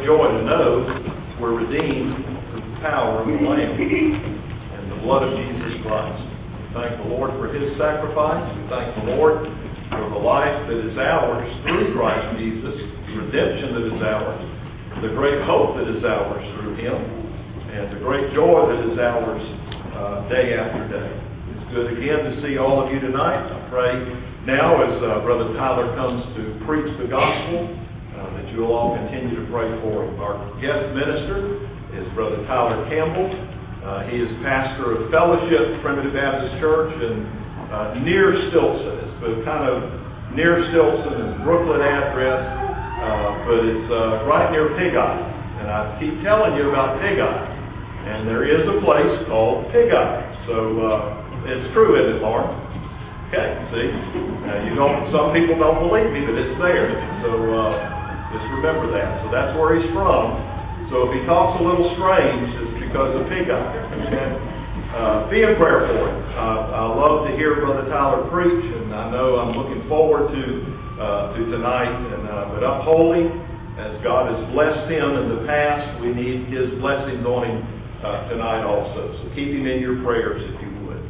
great joy to know we're redeemed through the power of the Lamb and the blood of Jesus Christ. We thank the Lord for His sacrifice. We thank the Lord for the life that is ours through Christ Jesus, the redemption that is ours, the great hope that is ours through Him, and the great joy that is ours day after day. It's good again to see all of you tonight. I pray now as Brother Tyler comes to preach the gospel that you'll all continue to pray for him. Our guest minister is Brother Tyler Campbell. He is pastor of Fellowship Primitive Baptist Church near Stilson. It's kind of near Stilson, it's Brooklyn address, but it's right near Pig Eye. And I keep telling you about Pig Eye. And there is a place called Pig Eye. So it's true, isn't it, Lauren? Okay, see? Some people don't believe me, but it's there. So just remember that. So that's where he's from. So if he talks a little strange, it's because of Pig Eye. Okay? Be in prayer for him. I love to hear Brother Tyler preach, and I know I'm looking forward to tonight. But up holy, as God has blessed him in the past, we need His blessings on him tonight also. So keep him in your prayers if you would.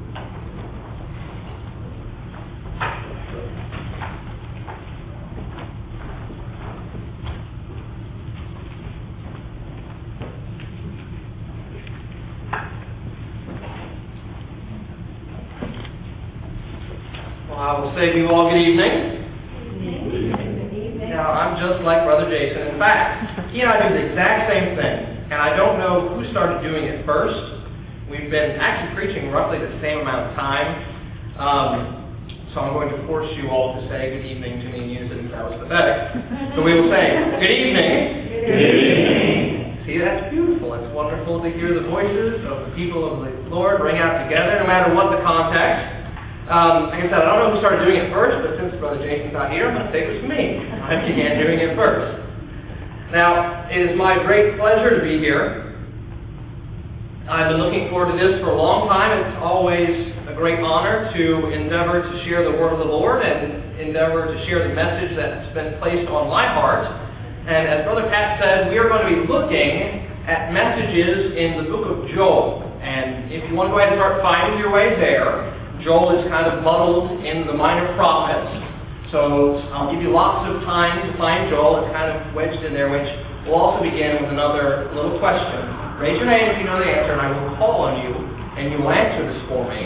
I will say to you all good evening. Now, I'm just like Brother Jason. In fact, he and I do the exact same thing. And I don't know who started doing it first. We've been actually preaching roughly the same amount of time. So I'm going to force you all to say good evening to me in unison. That was pathetic. So we will say, good evening. Good evening. See, that's beautiful. It's wonderful to hear the voices of the people of the Lord ring out together, no matter what the context. Like I said, I don't know who started doing it first, but since Brother Jason's not here, I'm going to say it was me. I began doing it first. Now, it is my great pleasure to be here. I've been looking forward to this for a long time. It's always a great honor to endeavor to share the word of the Lord and endeavor to share the message that's been placed on my heart. And as Brother Pat said, we are going to be looking at messages in the book of Joel. And if you want to go ahead and start finding your way there, Joel is kind of muddled in the minor prophets. So I'll give you lots of time to find Joel. It's kind of wedged in there, which will also begin with another little question. Raise your hand if you know the answer, and I will call on you, and you will answer this for me.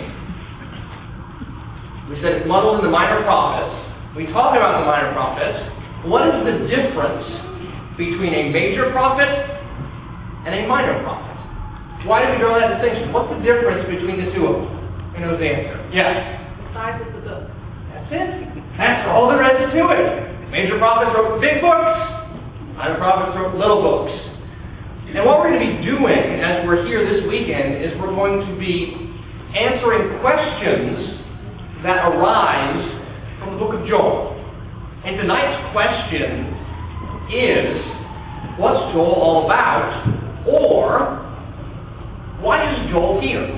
We said it's muddled in the minor prophets. We talked about the minor prophets. What is the difference between a major prophet and a minor prophet? Why did we draw that distinction? What's the difference between the two of them? Who knows the answer? Yes? The size of the book. That's it. That's all there is to it. Major prophets wrote big books. Minor prophets wrote little books. And what we're going to be doing as we're here this weekend is we're going to be answering questions that arise from the book of Joel. And tonight's question is, what's Joel all about? Or, why is Joel here?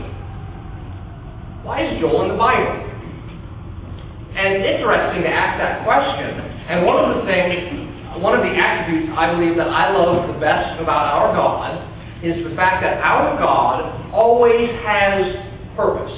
Why is Joel in the Bible? And it's interesting to ask that question. And one of the attributes I believe that I love the best about our God is the fact that our God always has purpose.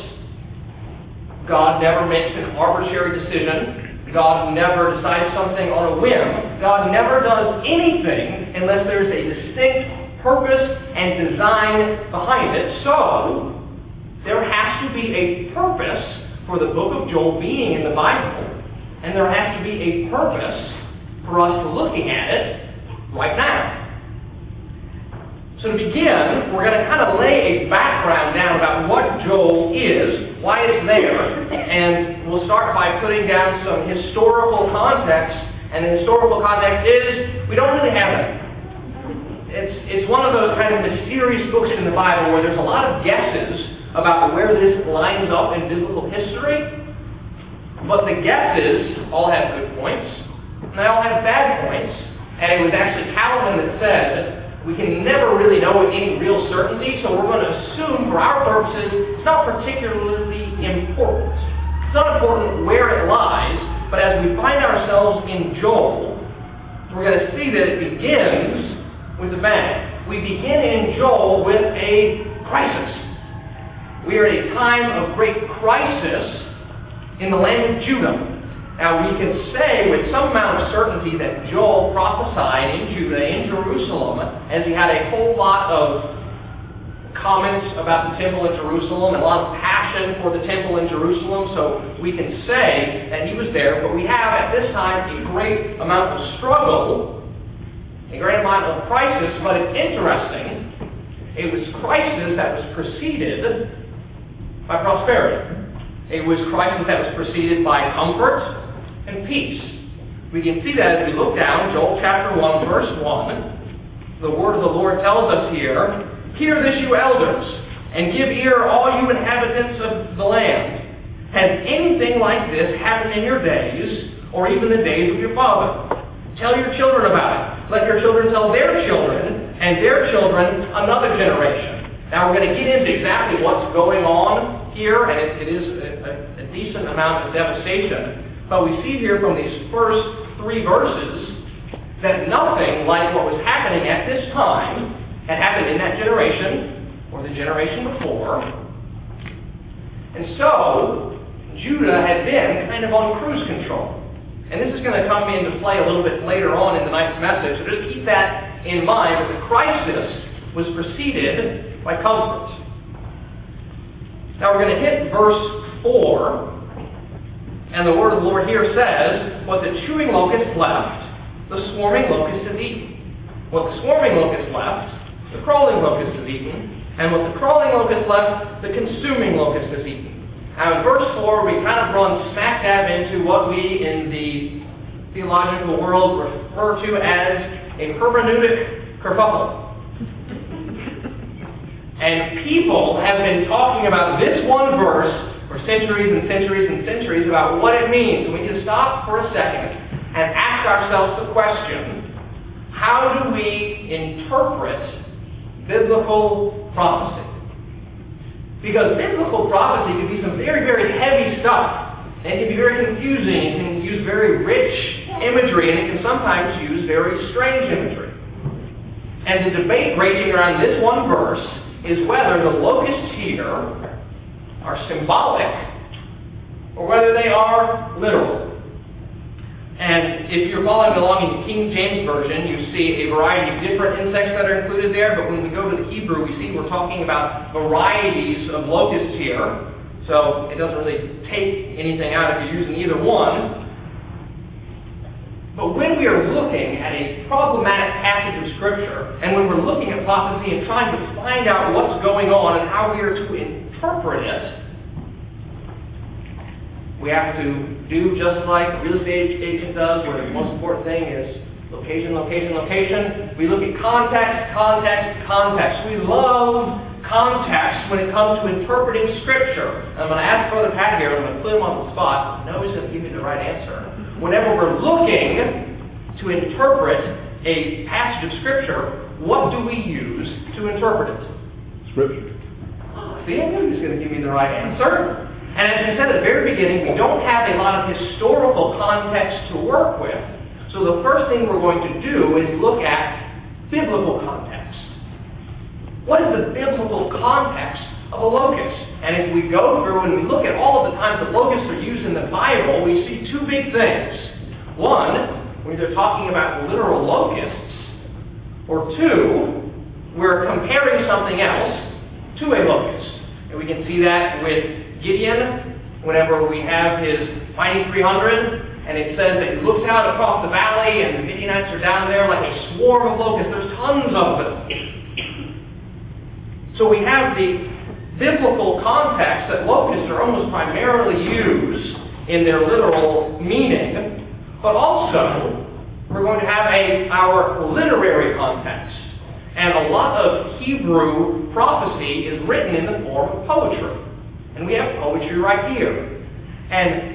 God never makes an arbitrary decision. God never decides something on a whim. God never does anything unless there's a distinct purpose and design behind it. So, there has to be a purpose for the book of Joel being in the Bible, and there has to be a purpose for us looking at it right now. So to begin, we're going to kind of lay a background down about what Joel is, why it's there, and we'll start by putting down some historical context, and the historical context is, we don't really have it. It's one of those kind of mysterious books in the Bible where there's a lot of guesses about where this lines up in biblical history, but the guesses all have good points, and they all have bad points, and it was actually Calvin that said, we can never really know with any real certainty, so we're going to assume for our purposes it's not particularly important. It's not important where it lies, but as we find ourselves in Joel, we're going to see that it begins with a bang. We begin in Joel with a crisis. We are at a time of great crisis in the land of Judah. Now we can say with some amount of certainty that Joel prophesied in Judah, in Jerusalem, as he had a whole lot of comments about the temple in Jerusalem and a lot of passion for the temple in Jerusalem, so we can say that he was there, but we have at this time a great amount of struggle, a great amount of crisis, but it's interesting. It was crisis that was preceded by prosperity. It was crisis that was preceded by comfort and peace. We can see that as we look down, Joel chapter 1, verse 1. The word of the Lord tells us here, "Hear this, you elders, and give ear, all you inhabitants of the land. Has anything like this happened in your days, or even the days of your father? Tell your children about it. Let your children tell their children, and their children another generation." Now we're going to get into exactly what's going on here, and it is a decent amount of devastation. But we see here from these first 3 verses that nothing like what was happening at this time had happened in that generation or the generation before. And so Judah had been kind of on cruise control. And this is going to come into play a little bit later on in tonight's message, so just keep that in mind, that the crisis was preceded by comfort. Now we're going to hit verse 4, and the word of the Lord here says, "What the chewing locust left, the swarming locust has eaten. What the swarming locust left, the crawling locust has eaten. And what the crawling locust left, the consuming locust has eaten." Now in verse 4, we kind of run smack dab into what we in the theological world refer to as a hermeneutic kerfuffle. And people have been talking about this one verse for centuries and centuries and centuries about what it means. And we can stop for a second and ask ourselves the question, how do we interpret biblical prophecy? Because biblical prophecy can be some very, very heavy stuff. And it can be very confusing. It can use very rich imagery, and it can sometimes use very strange imagery. And the debate raging around this one verse is whether the locusts here are symbolic or whether they are literal. And if you're following along in the King James Version, you see a variety of different insects that are included there, but when we go to the Hebrew, we see we're talking about varieties of locusts here, so it doesn't really take anything out if you're using either one. But when we are looking at a problematic passage of Scripture, and when we're looking at prophecy and trying to find out what's going on and how we are to interpret it, we have to do just like a real estate agent does, where the most important thing is location, location, location. We look at context, context, context. We love context when it comes to interpreting Scripture. And I'm going to ask Brother Pat here, I'm going to put him on the spot. I know he's going to give me the right answer. Whenever we're looking to interpret a passage of Scripture, what do we use to interpret it? Scripture. See, I knew he was going to give me the right answer. And as I said at the very beginning, we don't have a lot of historical context to work with. So the first thing we're going to do is look at biblical context. What is the biblical context of a locust? And if we go through and we look at all of the times that locusts are used in the Bible, we see 2 big things. One, we're either talking about literal locusts, or 2, we're comparing something else to a locust. And we can see that with Gideon, whenever we have his mighty 300, and it says that he looks out across the valley, and the Midianites are down there like a swarm of locusts. There's tons of them. So we have the biblical context that locusts are almost primarily used in their literal meaning, but also we're going to have our literary context. And a lot of Hebrew prophecy is written in the form of poetry. And we have poetry right here. And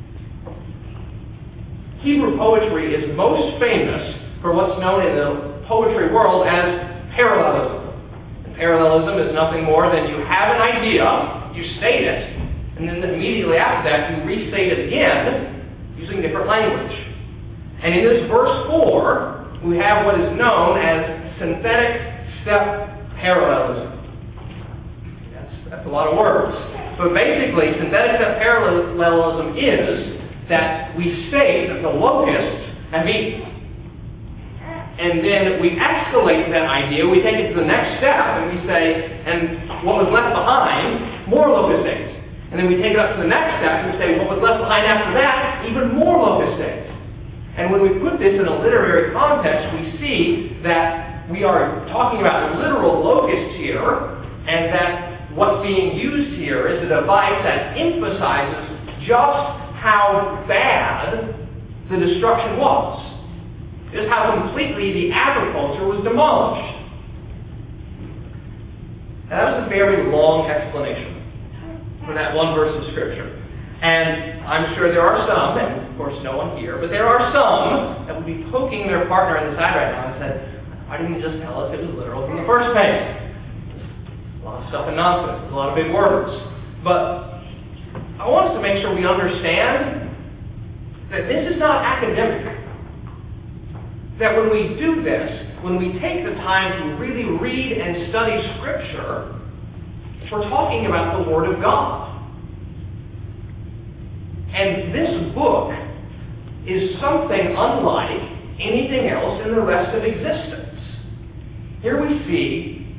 Hebrew poetry is most famous for what's known in the poetry world as parallelism. And parallelism is nothing more than you have an idea, you state it, and then immediately after that you restate it again using different language. And in this verse 4, we have what is known as synthetic step parallelism. That's a lot of words. But basically, synthetic step parallelism is that we state that the locusts have eaten. And then we escalate that idea, we take it to the next step, and we say, and what was left behind, more locust eggs. And then we take it up to the next step, and we say, what was left behind after that, even more locust eggs. And when we put this in a literary context, we see that we are talking about literal locusts here, and that what's being used here is a device that emphasizes just how bad the destruction was. Just how completely the agriculture was demolished. Now, that was a very long explanation for that one verse of Scripture. And I'm sure there are some, and of course no one here, but there are some that would be poking their partner in the side right now and said, why didn't you just tell us it was literal from the first page? A lot of stuff and nonsense, a lot of big words. But I want us to make sure we understand that this is not academic. That when we do this, when we take the time to really read and study Scripture, we're talking about the Word of God. And this book is something unlike anything else in the rest of existence. Here we see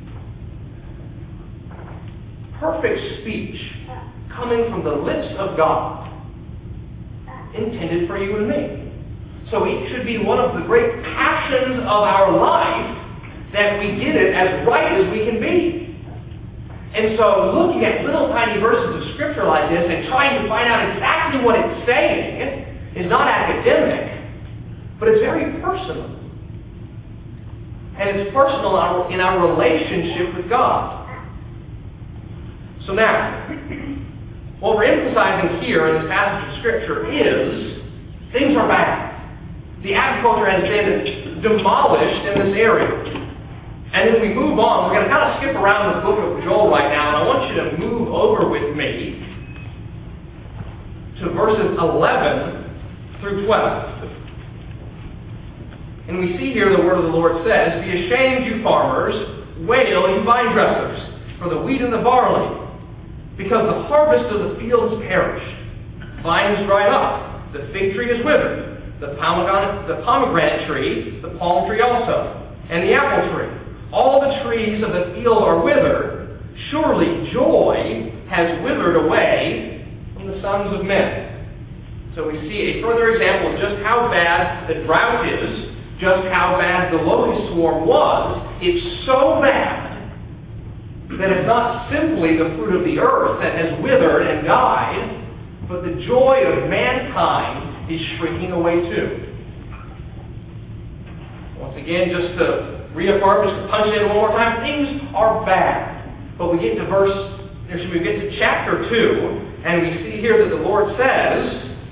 perfect speech coming from the lips of God, intended for you and me. So it should be one of the great passions of our life that we get it as right as we can be. And so looking at little tiny verses of Scripture like this and trying to find out exactly what it's saying is not academic, but it's very personal. And it's personal in our relationship with God. So now, what we're emphasizing here in this passage of Scripture is things are bad. The agriculture has been demolished in this area. And as we move on, we're going to kind of skip around the book of Joel right now, and I want you to move over with me to verses 11 through 12. And we see here the word of the Lord says, be ashamed, you farmers, wail, you vine dressers, for the wheat and the barley, because the harvest of the field is perished. Vine is dried up, the fig tree is withered, the pomegranate tree, the palm tree also, and the apple tree. All the trees of the field are withered. Surely joy has withered away from the sons of men. So we see a further example of just how bad the drought is, just how bad the locust swarm was. It's so bad that it's not simply the fruit of the earth that has withered and died, but the joy of mankind is shrinking away too. Once again, just to reaffirm, just to punch it in one more time, things are bad. But we get to chapter 2, and we see here that the Lord says,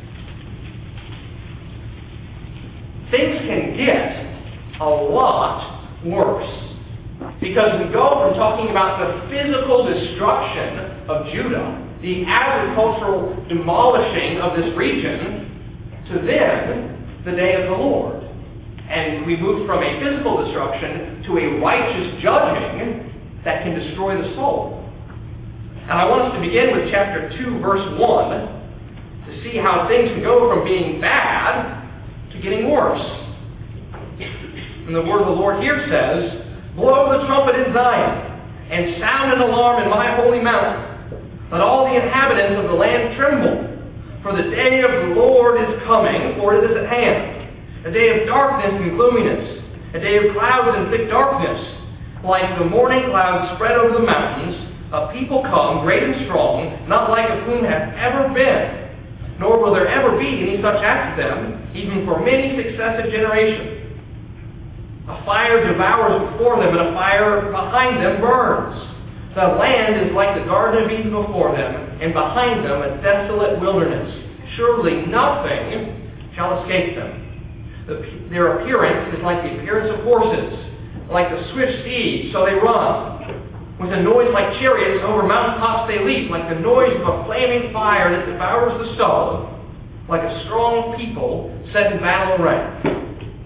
things can get a lot worse. Because we go from talking about the physical destruction of Judah, the agricultural demolishing of this region, to then the day of the Lord. And we move from a physical destruction to a righteous judging that can destroy the soul. And I want us to begin with chapter 2, verse 1, to see how things can go from being bad to getting worse. And the word of the Lord here says, blow the trumpet in Zion, and sound an alarm in my holy mountain. Let all the inhabitants of the land tremble. For the day of the Lord is coming, for it is at hand. A day of darkness and gloominess, a day of clouds and thick darkness. Like the morning clouds spread over the mountains, a people come, great and strong, not like of whom have ever been, nor will there ever be any such after them, even for many successive generations. A fire devours before them, and a fire behind them burns. The land is like the Garden of Eden before them, and behind them a desolate wilderness. Surely nothing shall escape them. Their appearance is like the appearance of horses, like the swift steeds, so they run. With a noise like chariots, over mountaintops they leap, like the noise of a flaming fire that devours the soul, like a strong people set in battle array.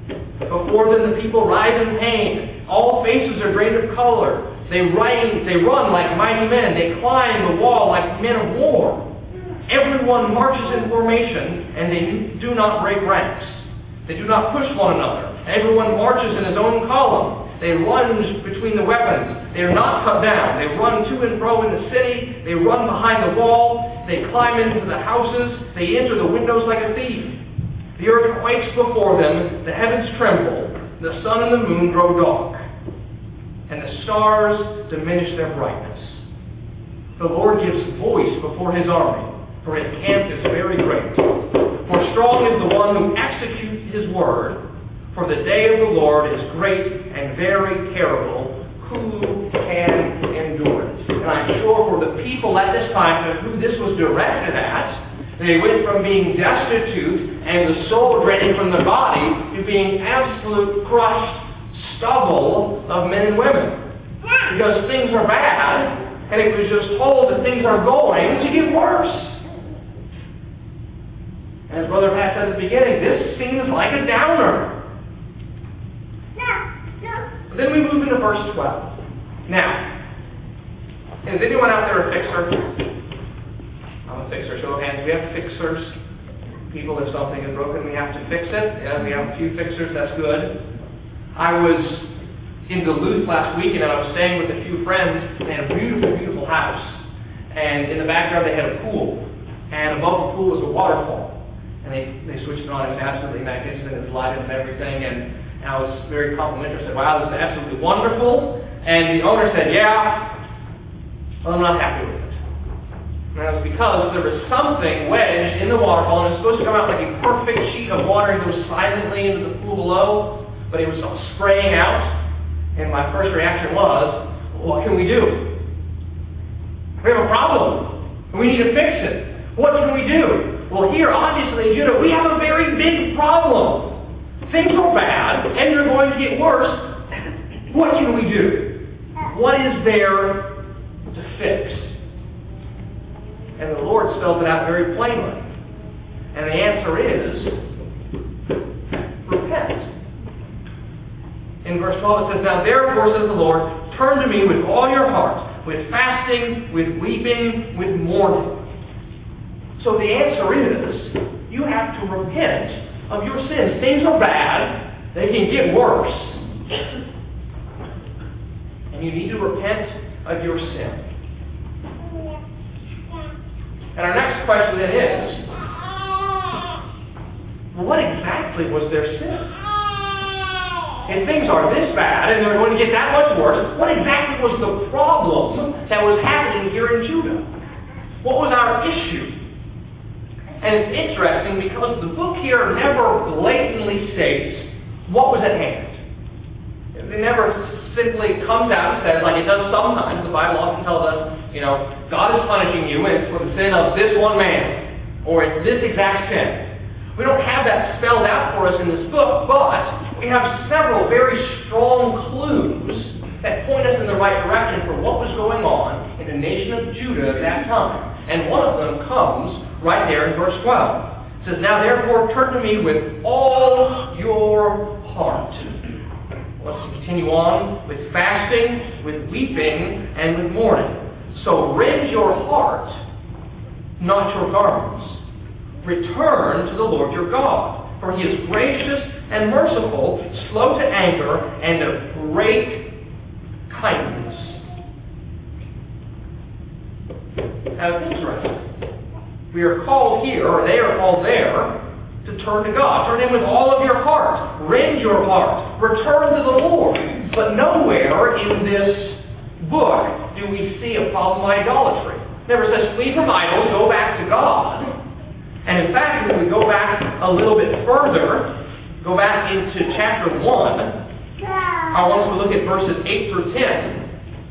Before them the people rise in pain. All faces are drained of color. They run like mighty men. They climb the wall like men of war. Everyone marches in formation, and they do not break ranks. They do not push one another. Everyone marches in his own column. They lunge between the weapons. They are not cut down. They run to and fro in the city. They run behind the wall. They climb into the houses. They enter the windows like a thief. The earth quakes before them. The heavens tremble. The sun and the moon grow dark, and the stars diminish their brightness. The Lord gives voice before his army, for his camp is very great. For strong is the one who executes his word, for the day of the Lord is great and very terrible. Who can endure it? And I'm sure for the people at this time to who this was directed at, they went from being destitute and the soul draining from the body to being absolute crushed stubble of men and women. Because things are bad, and it was just told that things are going to get worse. As Brother Pat said at the beginning, this seems like a downer. But then we move into verse 12. Now, is anyone out there a fixer? I'm a fixer. Show of hands. We have fixers. People, if something is broken, we have to fix it. Yeah, we have a few fixers. That's good. I was in Duluth last weekend, and I was staying with a few friends. They had a beautiful, beautiful house. And in the backyard, they had a pool. And above the pool was a waterfall. And they switched it on. It was absolutely magnificent. It was lighted and everything. And I was very complimentary. I said, wow, this is absolutely wonderful. And the owner said, yeah, well, I'm not happy with it. And that was because there was something wedged in the waterfall, and it was supposed to come out like a perfect sheet of water and go silently into the pool below, but it was spraying out. And my first reaction was, what can we do? We have a problem. We need to fix it. What can we do? Well, here, obviously, in Judah, we have a very big problem. Things are bad, and they're going to get worse. What can we do? What is there to fix? And the Lord spells it out very plainly. And the answer is, repent. In verse 12 it says, now therefore, says the Lord, turn to me with all your heart, with fasting, with weeping, with mourning. So the answer is, you have to repent of your sins. Things are bad. They can get worse. And you need to repent of your sin. And our next question then is, well, what exactly was their sin? If things are this bad and they're going to get that much worse, what exactly was the problem that was happening here in Judah? What was our issue? And it's interesting because the book here never blatantly states what was at hand. It never simply comes out and says, like it does sometimes. The Bible often tells us, God is punishing you, and it's for the sin of this one man, or it's this exact sin. We don't have that spelled out for us in this book, but we have several very strong clues that point us in the right direction for what was going on in the nation of Judah at that time. And one of them comes right there in verse 12. It says, now therefore turn to me with all your heart. Let's continue on with fasting, with weeping, and with mourning. So rend your heart, not your garments. Return to the Lord your God, for he is gracious and merciful, slow to anger, and of great kindness. Now it's interesting. We are called here, or they are called there, to turn to God. Turn in with all of your heart. Rend your heart. Return to the Lord. But nowhere in this book do we see a problem of idolatry. It never says, flee from idols, go back to God. And in fact, if we go back a little bit further, go back into chapter 1, I want us to look at verses 8 through 10.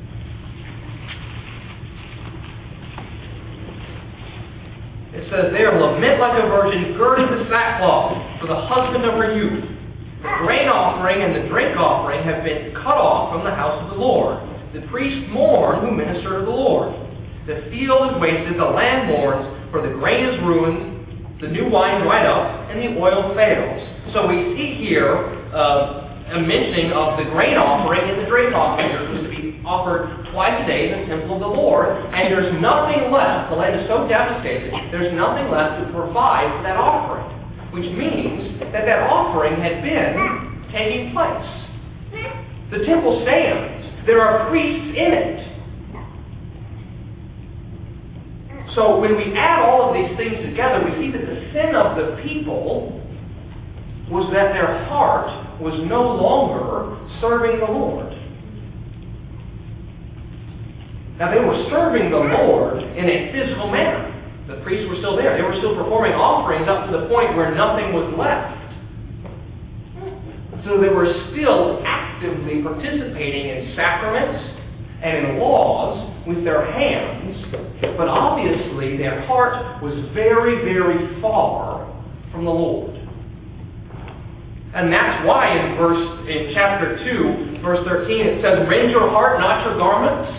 It says there, lament like a virgin, girding the sackcloth for the husband of her youth. The grain offering and the drink offering have been cut off from the house of the Lord. The priests mourn who minister to the Lord. The field is wasted, the land mourns, for the grain is ruined, the new wine dried up, and the oil fails. So we see here a mentioning of the grain offering and the drink offering. It was to be offered twice a day in the temple of the Lord, and there's nothing left. The land is so devastated, there's nothing left to provide for that offering, which means that that offering had been taking place. The temple stands. There are priests in it. So when we add all of these things together, we see that the sin of the people was that their heart was no longer serving the Lord. Now they were serving the Lord in a physical manner. The priests were still there. They were still performing offerings up to the point where nothing was left. So they were still actively participating in sacraments and in laws with their hands, but obviously their heart was very, very far from the Lord. And that's why in chapter 2, verse 13, it says, "Rend your heart, not your garments."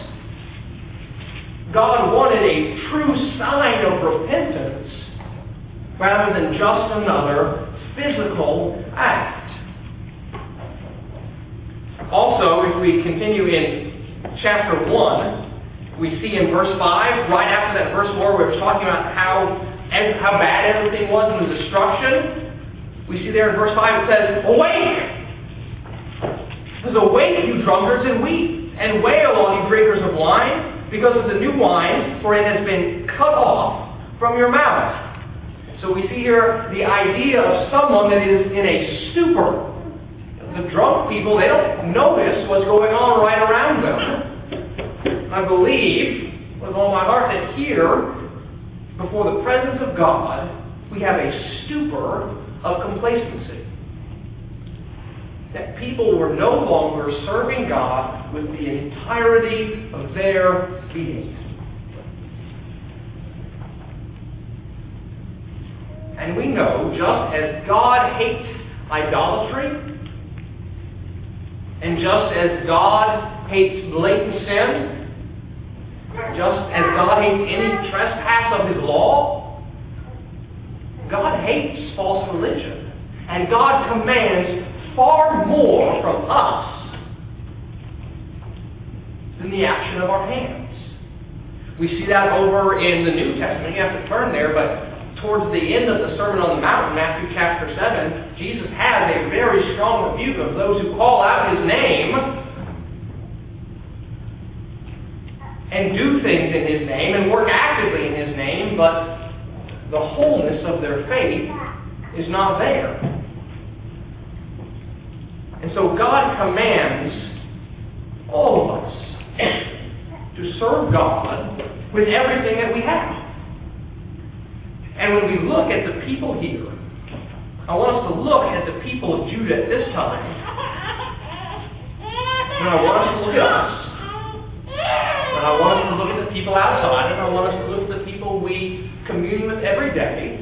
God wanted a true sign of repentance rather than just another physical act. Also, if we continue in chapter 1, we see in verse 5, right after that verse where we were talking about how bad everything was in the destruction, we see there in verse 5 it says, "Awake! It says, awake, you drunkards, and weep, and wail, all you drinkers of wine, because of the new wine, for it has been cut off from your mouth." So we see here the idea of someone that is in a stupor. The drunk people, they don't notice what's going on right around them. I believe with all my heart that here, before the presence of God, we have a stupor of complacency. That people were no longer serving God with the entirety of their being. And we know, just as God hates idolatry, and just as God hates blatant sin, just as God hates any trespass of His law, God hates false religion. And God commands far more from us than the action of our hands. We see that over in the New Testament. You have to turn there, but towards the end of the Sermon on the Mount, Matthew chapter 7, Jesus has a very strong rebuke of those who call out His name and do things in His name and work actively in His name, but the wholeness of their faith is not there. And so God commands all of us to serve God with everything that we have. And when we look at the people here, I want us to look at the people of Judah at this time. And I want us to look at us. And I want us to look at the people outside. And I want us to look at the people we commune with every day.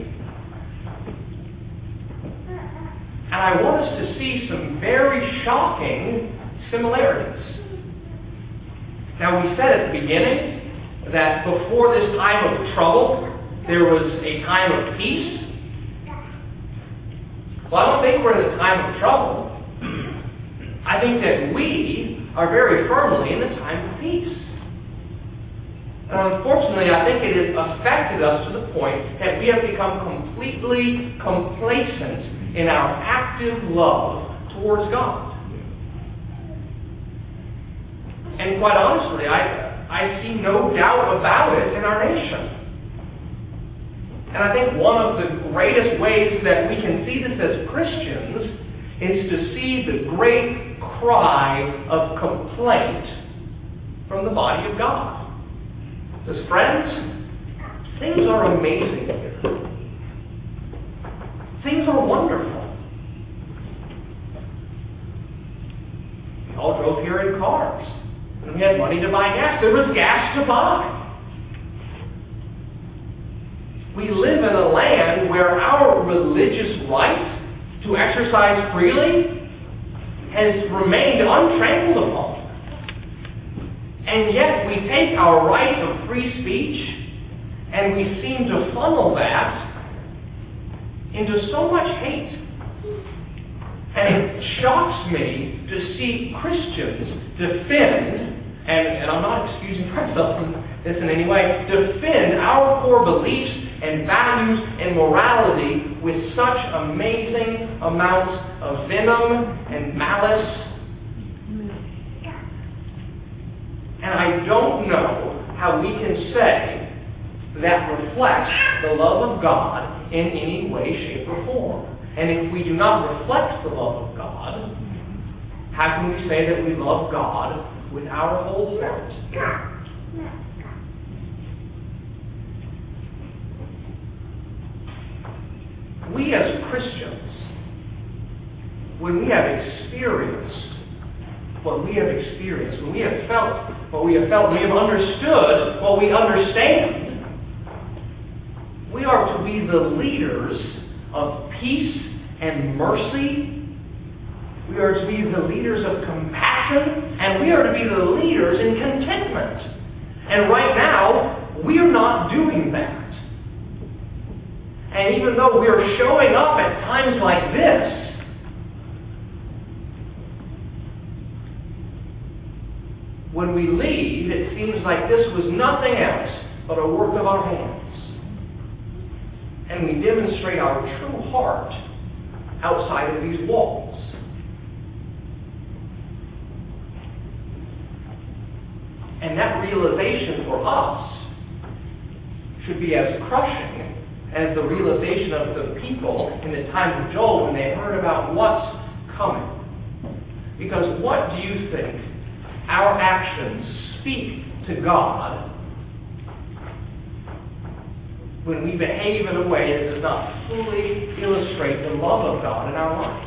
And I want us to see some very shocking similarities. Now, we said at the beginning that before this time of trouble, there was a time of peace. Well, I don't think we're in a time of trouble. I think that we are very firmly in the time of peace. And unfortunately, I think it has affected us to the point that we have become completely complacent in our active love towards God. And quite honestly, I see no doubt about it in our nation. And I think one of the greatest ways that we can see this as Christians is to see the great cry of complaint from the body of God. Because friends, things are amazing here. Things are wonderful. We all drove here in cars. And we had money to buy gas. There was gas to buy. We live in a land where our religious right to exercise freely has remained untrampled upon. And yet we take our right of free speech and we seem to funnel that into so much hate And it shocks me to see Christians defend, and I'm not excusing myself from this in any way, defend our core beliefs and values and morality with such amazing amounts of venom and malice. And I don't know how we can say that reflects the love of God in any way, shape, or form. And if we do not reflect the love of God, how can we say that we love God with our whole heart? We as Christians, when we have experienced what we have experienced, when we have felt what we have felt, we have understood what we understand, we are to be the leaders of peace and mercy. We are to be the leaders of compassion, and we are to be the leaders in contentment. And right now, we are not doing that. And even though we are showing up at times like this, when we leave, it seems like this was nothing else but a work of our hands. And we demonstrate our true heart outside of these walls. And that realization for us should be as crushing as the realization of the people in the time of Joel when they heard about what's coming. Because what do you think our actions speak to God when we behave in a way that does not fully illustrate the love of God in our life?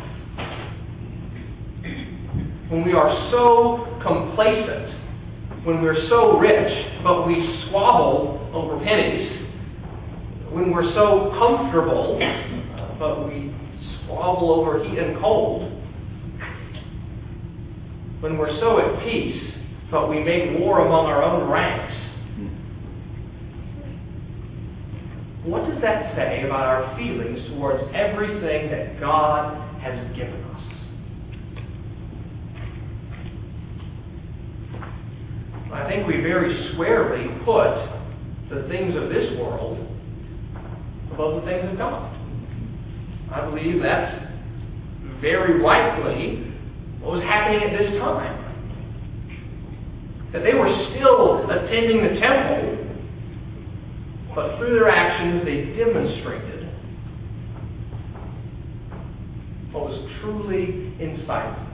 When we are so complacent, when we're so rich, but we squabble over pennies, when we're so comfortable, but we squabble over heat and cold, when we're so at peace, but we make war among our own ranks, what does that say about our feelings towards everything that God has given us? I think we very squarely put the things of this world above the things of God. I believe that's very rightly what was happening at this time. That they were still attending the temple, but through their actions they demonstrated what was truly inside them.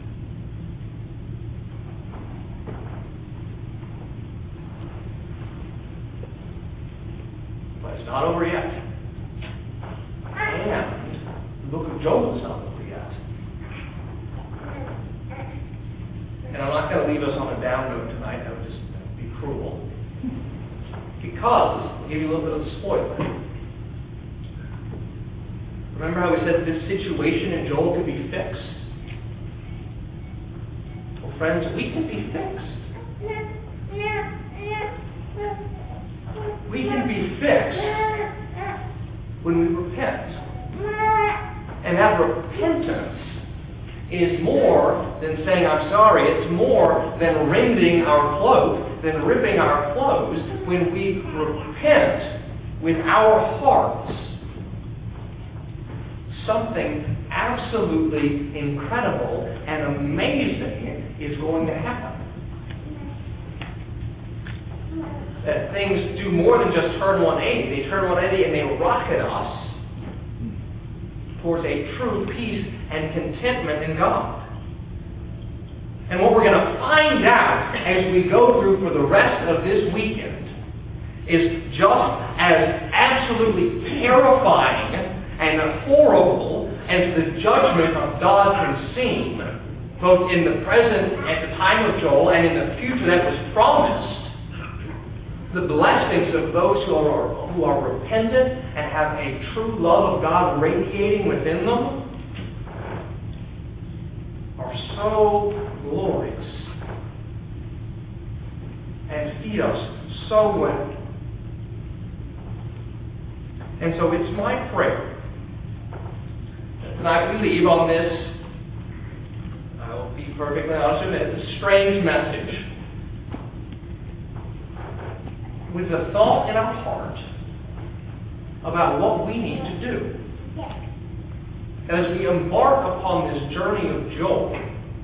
But it's not over yet. And the book of Joel is not over yet. And I'm not going to leave us on a down note tonight. That would just be cruel. Because, I'll give you a little bit of a spoiler. Remember how we said this situation in Joel could be fixed? Well, friends, we can be fixed. We can be fixed when we repent. And that repentance is more than saying, I'm sorry. It's more than rending our clothes, than ripping our clothes. When we repent with our hearts, something absolutely incredible and amazing is going to happen. That things do more than just turn 180. They turn 180 and they rocket us towards a true peace and contentment in God. And what we're going to find out as we go through for the rest of this weekend is just as absolutely terrifying and horrible as the judgment of God can seem, both in the present at the time of Joel and in the future that was promised. The blessings of those who are repentant and have a true love of God radiating within them are so glorious and feed us so well. And so it's my prayer that tonight we leave on this be perfectly honest with you, it's a strange message. With a thought in our heart about what we need to do. As we embark upon this journey of Joel,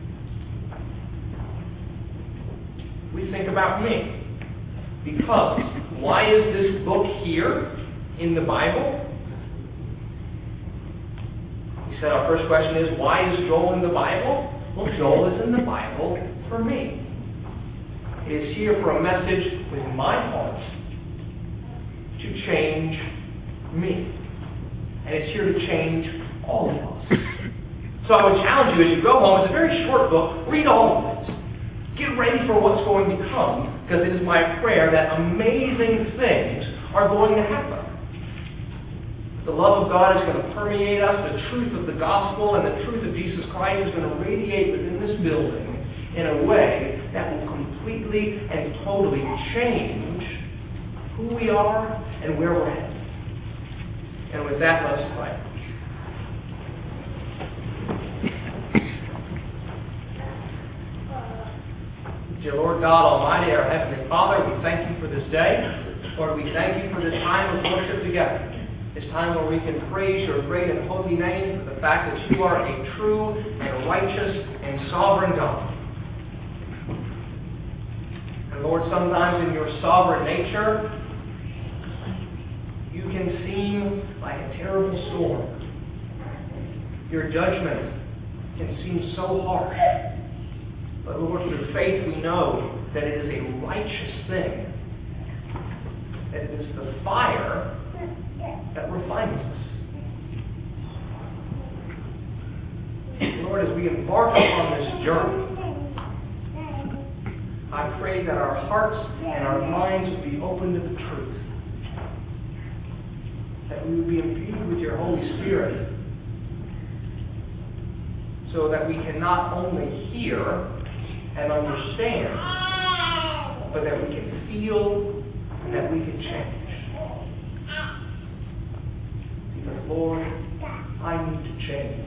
we think about me. Because why is this book here in the Bible? We said our first question is, why is Joel in the Bible? Well, Joel is in the Bible for me. It is here for a message with my heart to change me. And it's here to change all of us. So I would challenge you as you go home, it's a very short book, read all of it. Get ready for what's going to come, because it is my prayer that amazing things are going to happen. The love of God is going to permeate us, the truth of the gospel and the truth of Jesus Christ is going to radiate within this building in a way that will completely and totally change who we are and where we're headed. And with that, let's pray. Dear Lord God Almighty, our Heavenly Father, we thank you for this day. Lord, we thank you for this time of worship together. This time where we can praise your great and holy name for the fact that you are a true and righteous and sovereign God. And Lord, sometimes in your sovereign nature, you can seem like a terrible storm. Your judgment can seem so harsh. But Lord, through faith we know that it is a righteous thing. That it is the fire that refines us. Lord, as we embark upon this journey, I pray that our hearts and our minds would be open to the truth. That we would be imbued with your Holy Spirit so that we can not only hear and understand, but that we can feel and that we can change. Because, Lord, I need to change.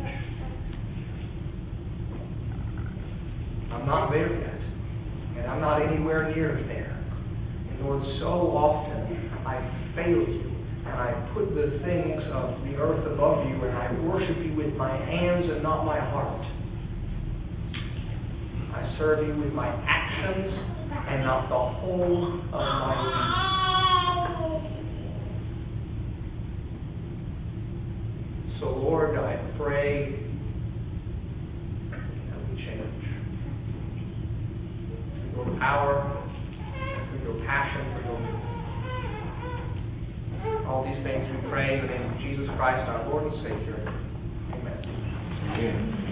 I'm not there yet, and I'm not anywhere near there. And Lord, so often I fail you, and I put the things of the earth above you, and I worship you with my hands and not my heart. I serve you with my actions and not the whole of my being. So, Lord, I pray that we change. Through your power, through your passion, through your movement. All these things we pray in the name of Jesus Christ, our Lord and Savior. Amen.